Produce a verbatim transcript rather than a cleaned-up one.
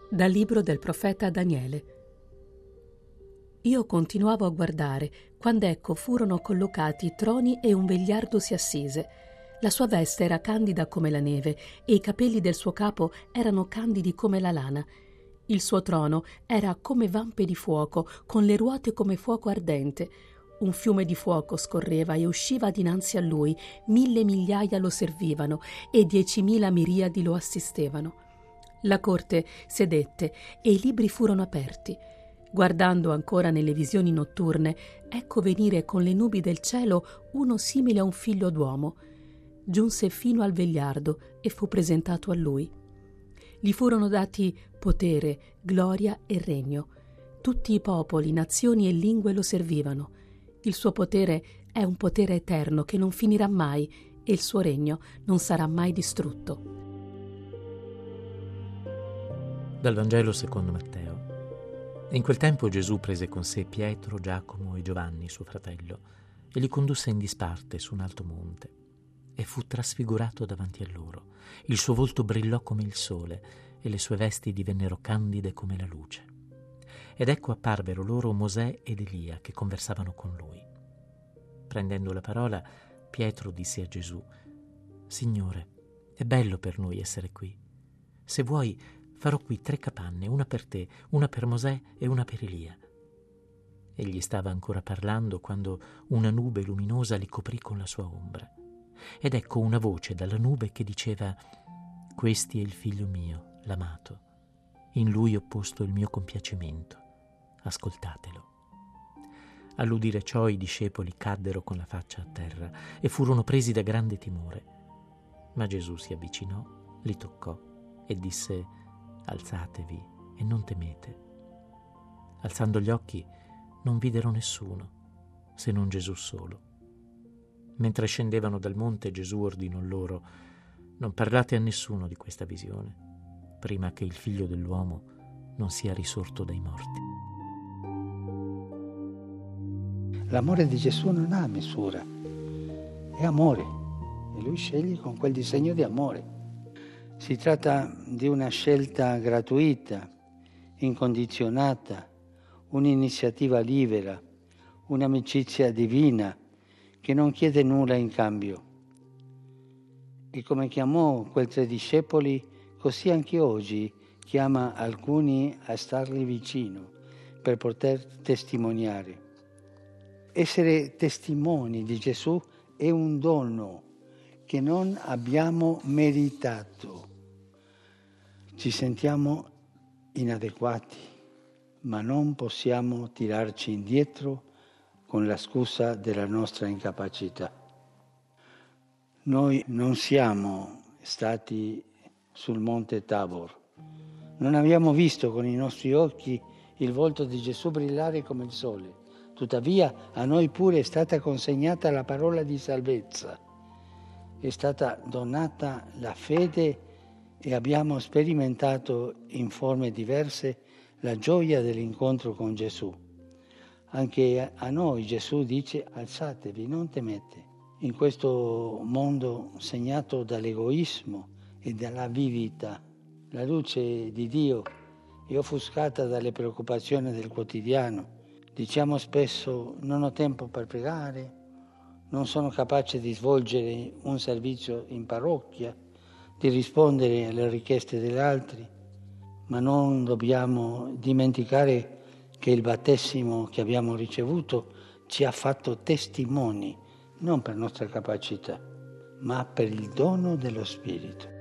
Dal libro del profeta Daniele. Io continuavo a guardare, quando ecco furono collocati troni e un vegliardo si assise. La sua veste era candida come la neve e i capelli del suo capo erano candidi come la lana. Il suo trono era come vampe di fuoco, con le ruote come fuoco ardente. Un fiume di fuoco scorreva e usciva dinanzi a lui, mille migliaia lo servivano e diecimila miriadi lo assistevano. La corte sedette e i libri furono aperti. Guardando ancora nelle visioni notturne, ecco venire con le nubi del cielo uno simile a un figlio d'uomo. Giunse fino al vegliardo e fu presentato a lui. Gli furono dati potere, gloria e regno. Tutti i popoli, nazioni e lingue lo servivano. Il suo potere è un potere eterno che non finirà mai e il suo regno non sarà mai distrutto. Dal Vangelo secondo Matteo. In quel tempo Gesù prese con sé Pietro, Giacomo e Giovanni, suo fratello, e li condusse in disparte su un alto monte. E fu trasfigurato davanti a loro. Il suo volto brillò come il sole e le sue vesti divennero candide come la luce. Ed ecco apparvero loro Mosè ed Elia che conversavano con lui. Prendendo la parola, Pietro disse a Gesù: «Signore, è bello per noi essere qui. Se vuoi, farò qui tre capanne, una per te, una per Mosè e una per Elia». Egli stava ancora parlando quando una nube luminosa li coprì con la sua ombra. Ed ecco una voce dalla nube che diceva: «Questi è il figlio mio, l'amato. In lui ho posto il mio compiacimento. Ascoltatelo». All'udire ciò i discepoli caddero con la faccia a terra e furono presi da grande timore. Ma Gesù si avvicinò, li toccò e disse: «Alzatevi e non temete». Alzando gli occhi non videro nessuno, se non Gesù solo. Mentre scendevano dal monte, Gesù ordinò loro: «Non parlate a nessuno di questa visione, prima che il Figlio dell'uomo non sia risorto dai morti». L'amore di Gesù non ha misura, è amore e lui sceglie con quel disegno di amore. Si tratta di una scelta gratuita, incondizionata, un'iniziativa libera, un'amicizia divina che non chiede nulla in cambio. E come chiamò quei tre discepoli, così anche oggi chiama alcuni a stargli vicino per poter testimoniare. Essere testimoni di Gesù è un dono che non abbiamo meritato. Ci sentiamo inadeguati, ma non possiamo tirarci indietro con la scusa della nostra incapacità. Noi non siamo stati sul monte Tabor, non abbiamo visto con i nostri occhi il volto di Gesù brillare come il sole. Tuttavia a noi pure è stata consegnata la parola di salvezza, è stata donata la fede e abbiamo sperimentato in forme diverse la gioia dell'incontro con Gesù. Anche a noi Gesù dice: alzatevi, non temete. In questo mondo segnato dall'egoismo e dall'avidità, la luce di Dio è offuscata dalle preoccupazioni del quotidiano. Diciamo spesso: non ho tempo per pregare, non sono capace di svolgere un servizio in parrocchia, di rispondere alle richieste degli altri, ma non dobbiamo dimenticare che il battesimo che abbiamo ricevuto ci ha fatto testimoni, non per nostra capacità, ma per il dono dello Spirito.